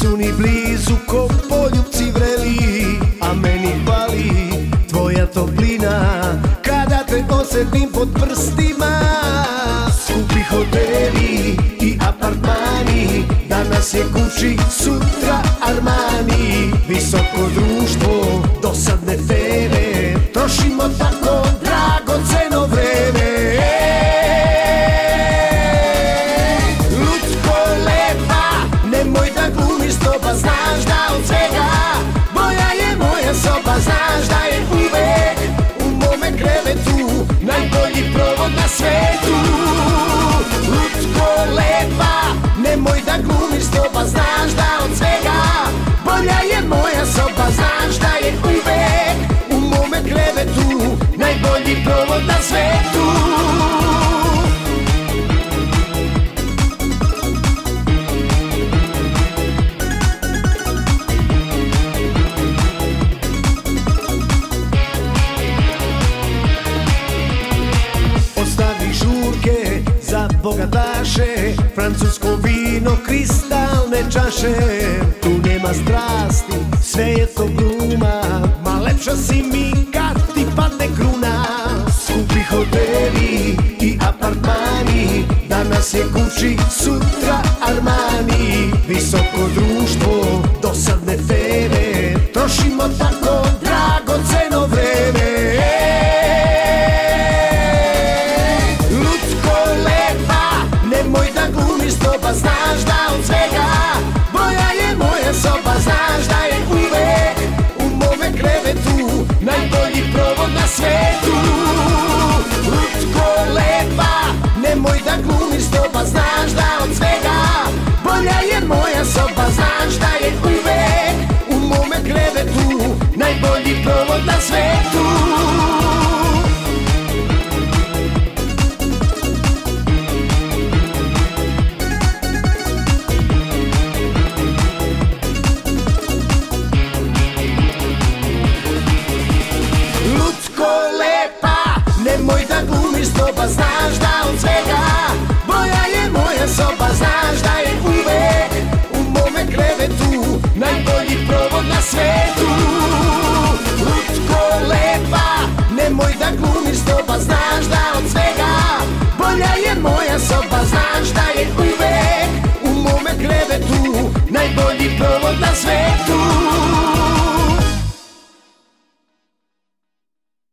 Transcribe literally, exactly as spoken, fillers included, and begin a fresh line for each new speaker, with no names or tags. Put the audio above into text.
Nisu ni blizu ko poljupci vreli, a meni fali tvoja toplina kada te osjetim pod prstima. Skupi hoteli i apartmani, danas je Gucci, sutra Armani. Visoko društvo, dosadne teme, trošimo tako dragoceno vreme. Lutko lepa, nemoj da glumiš soba, znaš da od svega moja je moja soba. Znaš da je uvek u mome krevetu najbolji provod na svetu. Lutko lepa, nemoj da glumiš soba, znaš da od svega bolja je moja soba. Znaš da je uvek u mome krevetu najbolji provod na svetu. Ostavi žurke za bogataše, francusko vino, kristalne čaše. Tu nema strasti, sve je to gluma, ma lepša si mi kad ti padne kruna. Skupi hoteli i apartmani, danas je Gucci, sutra Armani. Visoko društvo, dosadne teme, trošimo tako dragoceno